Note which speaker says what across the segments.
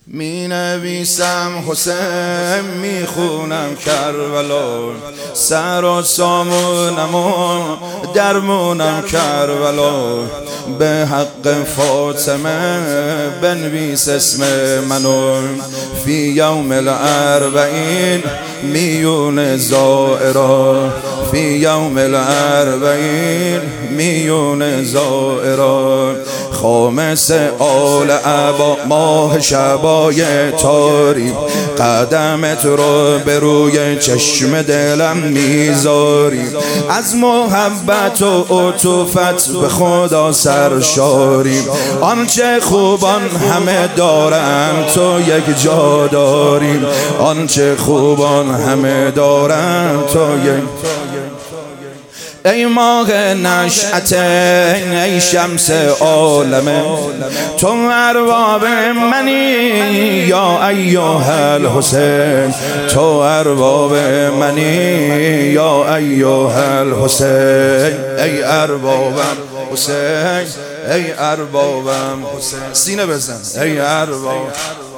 Speaker 1: می نویسم حسین، می خونم کربلا، سر و سامونم و درمونم کربلا. به حق فاطمه بنویس اسم منو، فی یوم الاربعین میون زائرا، فی یوم الاربعین میون زائرا. خامس آل عبا ماه شبای تاری، قدمت رو به روی چشم دلم میذاری. از محبت و عطوفت به خدا سرشاری، آنچه خوبان همه دارن تو یک جا داری، آنچه خوبان همه دارن تو یک. ای ماه نشأت، ای شمس عالمه، تو ارباب منی یا ایها الحسین، تو ارباب منی یا ایها الحسین. ای اربابم حسین، ای اربابم حسین. سینه بزن ای ارباب.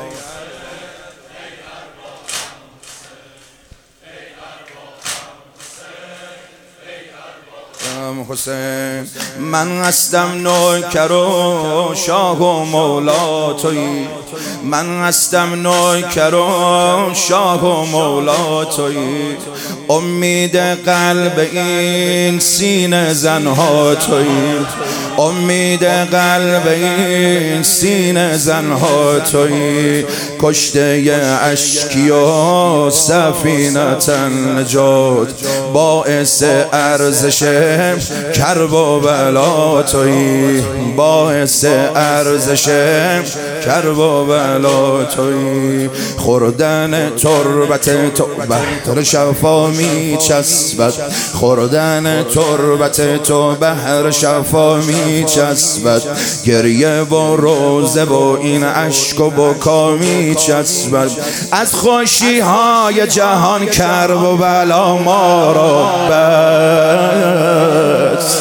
Speaker 1: حسین من هستم نوکر و شاه و مولا تویی، من هستم نوکر و شاه و مولا تویی. امید قلب این سینه زنها تویی، امید قلب این سینه زنها تویی. کشته اشکی و سفینه نجات، باعث ارزش کرب و بلا تویی، باعث ارزش کرب و بلا تویی. خوردن تربت تو بحر شفا می چسبد، خوردن تربت تو بحر شفا می چسبد. گریه و روزه و این اشک و بکا می چسبد. از خوشی های جهان کرب و بلا ما را بس،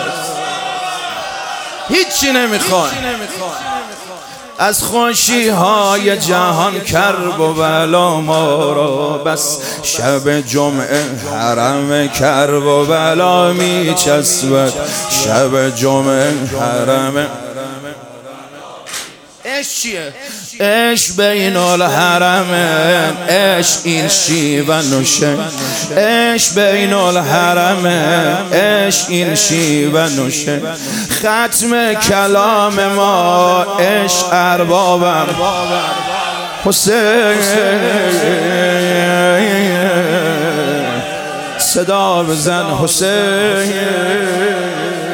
Speaker 1: هیچی نمیخوان. از خوشی های جهان کرب و بلا ما را بس. شب جمعه حرم کرب و بلا می چسبد، شب جمعه حرم. عشق چیه؟ عشق بین الحرمین، عشق این شیوه نوشه، عشق بین الحرمین، عشق این شیوه نوشه. ختم کلام ما عشق اربابم حسین. صدا بزن حسین.